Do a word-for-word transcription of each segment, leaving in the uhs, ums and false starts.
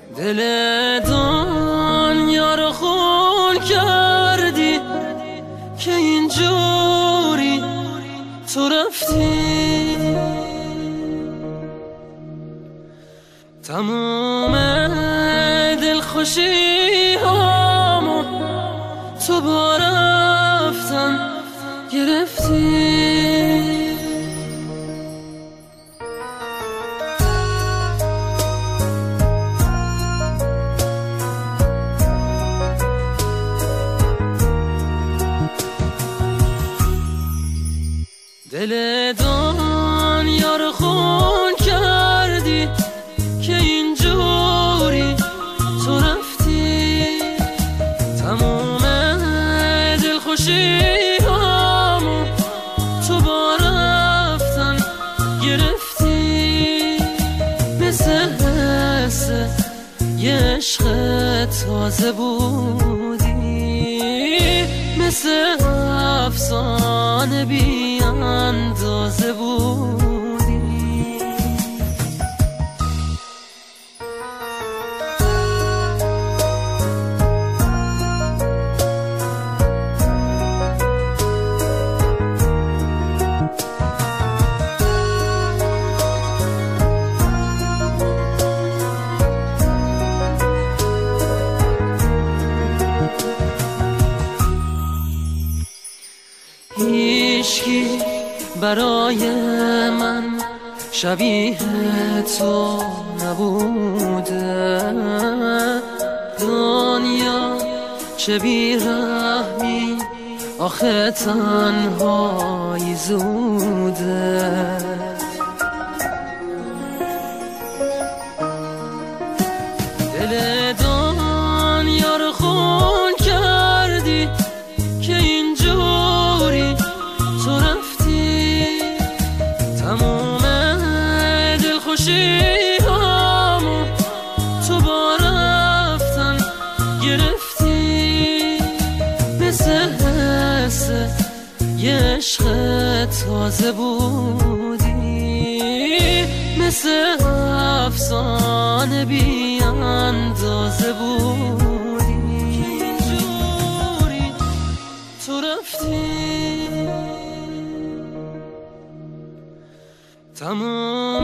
دل دنیا رو خون کردی که اینجوری تو رفتی، تموم دلخوشی هامو تو با رفتن گرفتی. دل دنیا رو خون کردی که اینجوری تو رفتی، تموم دلخوشی هامو تو با رفتن گرفتی. مثل حس یه عشق تازه بودی، مثل افسانه بی اندازه بودی. هیچکی برای من شبیه تو نبوده، دنیا چه بی‌رحمی آخه تنهایی زوده. دل دنیا رو خون کردی که اینجوری تو رفتی، تموم دلخوشی هامو تو با رفتن گرفتی. مثل حس یه عشق تازه بودی، مثل افسانه بی اندازه بودی. اینجوری تو رفتی، تموم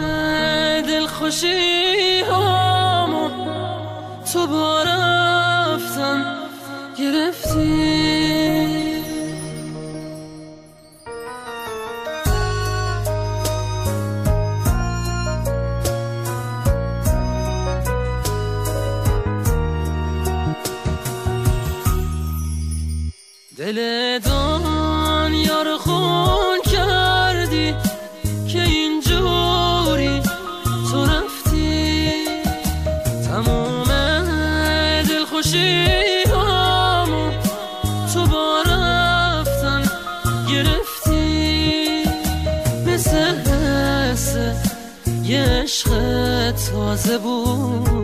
دلخوشی هامو تو با رفتن گرفتی. دل دنیا رو خون کردی که اینجوری تو رفتی، تموم دلخوشی هامو تو با رفتن گرفتی. مثل حس یه عشق تازه بود